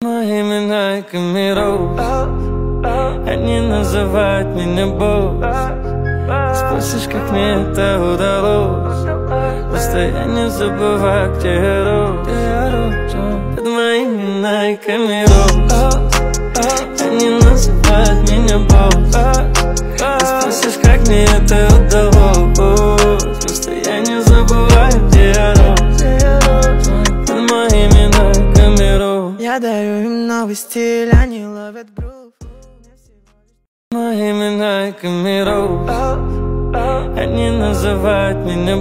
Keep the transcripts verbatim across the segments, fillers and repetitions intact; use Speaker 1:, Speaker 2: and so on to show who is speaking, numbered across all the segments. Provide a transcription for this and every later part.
Speaker 1: Мои имена и камеру, они называют меня босс. Спросишь, как мне это удалось? Просто я не забываю, где я рос. Под мои имена и камеру, они называют меня босс. Спросишь, как мне это удалось? Просто я не забываю, где я рос. Под мои имена и камеру.
Speaker 2: Я дарю им новый стиль, они ловят грув.
Speaker 1: Мои имена и камеру, они называют меня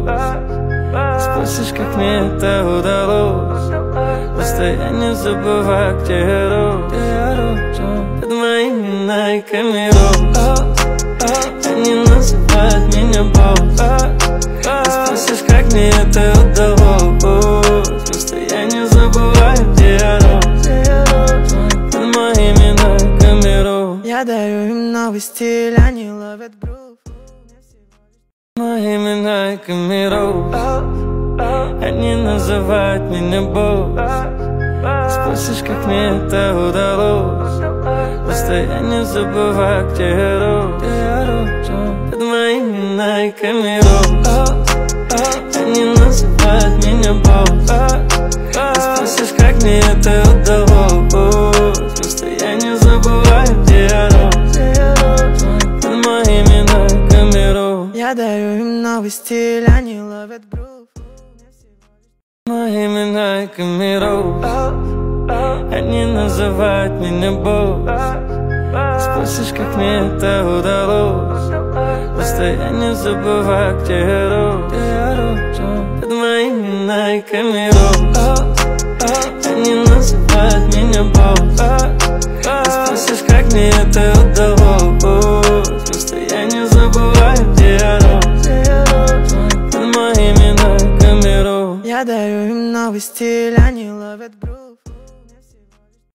Speaker 1: босс. Спросишь, как мне это удалось? Просто я не забываю, где я рос. Под мои имена и камеру, они называют меня босс. Спросишь, как мне это удалось? Просто я не забываю, где я рос. Под мои имена и камеру.
Speaker 2: Я дарю им новый стиль, они ловят грув.
Speaker 1: Мои имена и камеру, они называют меня босс. Спросишь, как мне это удалось? Просто я не забываю, где я рос. Под мои имена и камеру, они называют меня босс. Спросишь, как мне это удалось? Просто я не забываю, где я рос. Под мои имена и камеру.
Speaker 2: Я дарю им новый стиль, они ловят грув.
Speaker 1: Мои имена и камеру, они называют меня босс. Спросишь, как мне это удалось? Просто я не забываю, где я рос. Под мои имена и камеру, они называют меня босс. Спросишь, как мне это удалось? Просто я не забываю, где я рос. Под мои имена и камеру.
Speaker 2: Я дарю им новый стиль, они ловят грув.